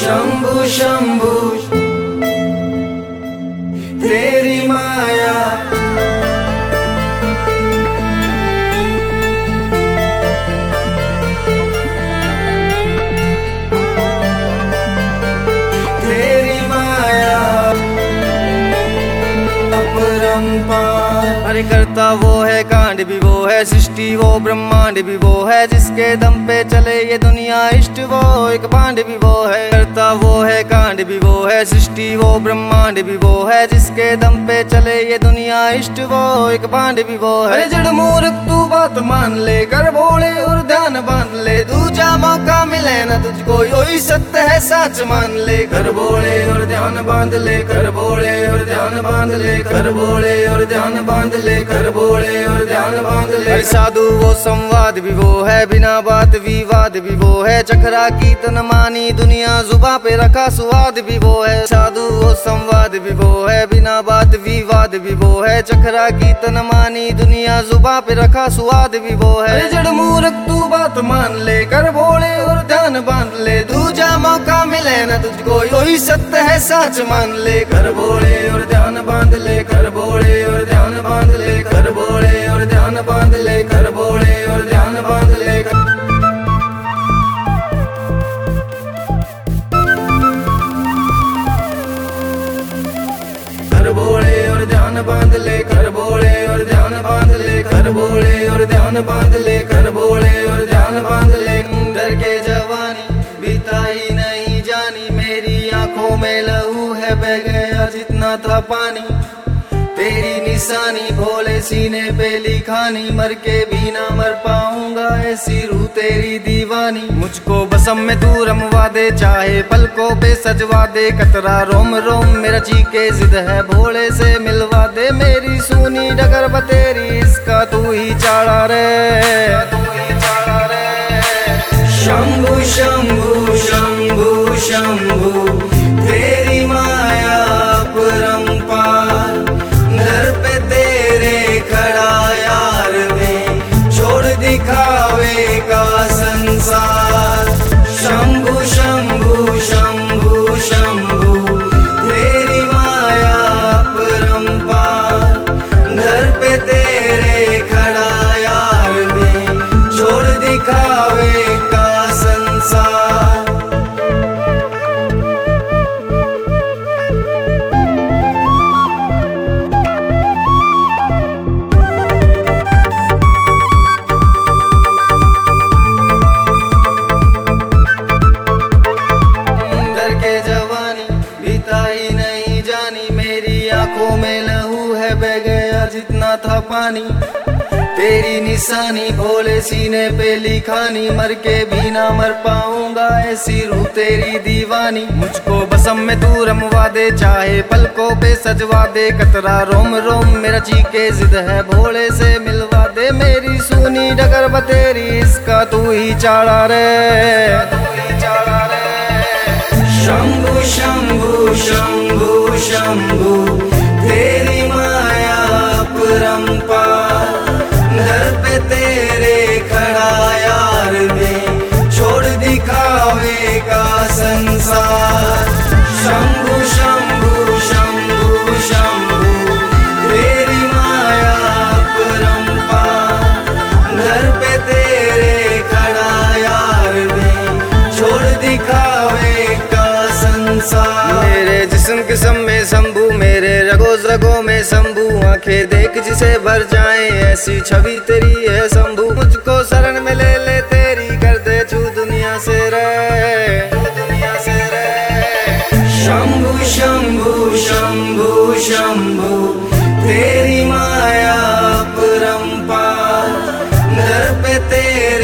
शंभु शंभु तेरी माया, तेरी माया अपरंपार। अरे करता वो है कांड भी वो है, सृष्टि वो ब्रह्मांड भी वो है, जिसके दम पे चले ये दुनिया इष्ट वो एक बांड भी वो है। करता वो है कांड भी वो है, सृष्टि वो ब्रह्मांड भी वो है, जिसके दम पे चले ये दुनिया इष्ट वो एक बांड भी वो है। अरे जड़ मूर्ख तू बात मान ले, कर भोले और ध्यान बांध ले, दूजा मौका मिले ना तुझको, यही सत्य है सच मान ले। कर भोले और ध्यान बांध ले, कर भोले और ध्यान बांध ले, कर भोले और ध्यान बांध ले, कर भोले और ध्यान बांध ले। अरे साधु वो संवाद भी वो है, बिना बात विवाद भी वो है, चखरा की तन मानी दुनिया जुबा पे रखा स्वाद भी वो है। साधु वो संवाद भी वो है, बिना बात विवाद भी वो है, चखरा की तन मानी दुनिया जुबा पे रखा स्वाद भी वो है। अरे जड़ मूर्ख तू बात मान ले, कर भोले और ध्यान बांध ले, दूजा मौका मिले ना तुझको, यही सत्य है सच मान ले। कर भोले और ध्यान बांध ले, कर भोले और ध्यान बांध ले, कर भोले और ध्यान बांध ले, कर भोले और ध्यान बांध ले। कर भोले और ध्यान बांध ले, कर भोले और ध्यान बांध ले, कर भोले और ध्यान बांध ले, कर भोले और ध्यान बांध ले। डर के जवानी बीता ही नहीं जानी, मेरी आंखों में लहू है बह गया जितना था पानी, तेरी निशानी भोले सीने पे लिखानी, मर के भी ना मर पाऊंगा ऐसी रूह तेरी दीवानी। मुझको बसम में तू रमवा दे, चाहे पलकों पे सजवा दे, कतरा रोम रोम मेरा चीके जिद है भोले से मिलवा दे, मेरी सूनी डगर बतेरी इसका तू ही चाड़ा रे, तू ही चाड़ा रे। शंभु शंभु शंभु शंभु तेरी माया अपरंपार, दर पे तेरे खड़ा यार वे, छोड़ दिखावे का संसार। शंभु शंभु शंभु शंभु तेरी माया अपरंपार, दर पे तेरे खड़ा यार वे, छोड़ दिखावे का संसार। आंखों में लहू है बह गया जितना था पानी, तेरी निशानी भोले सीने पे लिखानी, मर के भी ना मर पाऊंगा ऐसी रूह तेरी दीवानी। मुझको बसम में तू रमवा दे, चाहे पलकों पे सजवा दे, कतरा रोम रोम मेरा चीके जिद है भोले से मिलवा दे, मेरी सूनी डगर बतेरी इसका तू ही चाड़ा रे, तू ही चाड़ा रे। शंभु शंभु शंभु शंभु तेरी माया अपरंपार, दर पे तेरे खड़ा यार वे, छोड़ दिखावे का संसार। शंभु शंभु शंभु शंभु तेरी माया अपरंपार, दर पे तेरे खड़ा यार वे, छोड़ दिखावे का संसार। मेरे जिस्म किस्म में शंभू, मेरे रगो रगों में शंभू, आंखें देख जिसे भर जाए ऐसी छवि तेरी है शंभू। मुझको शरण में ले ले तेरी, कर दे छू दुनिया से रे, दुनिया से रे। शंभु शंभु शंभु शंभु तेरी माया अपरंपार, दर पे तेरे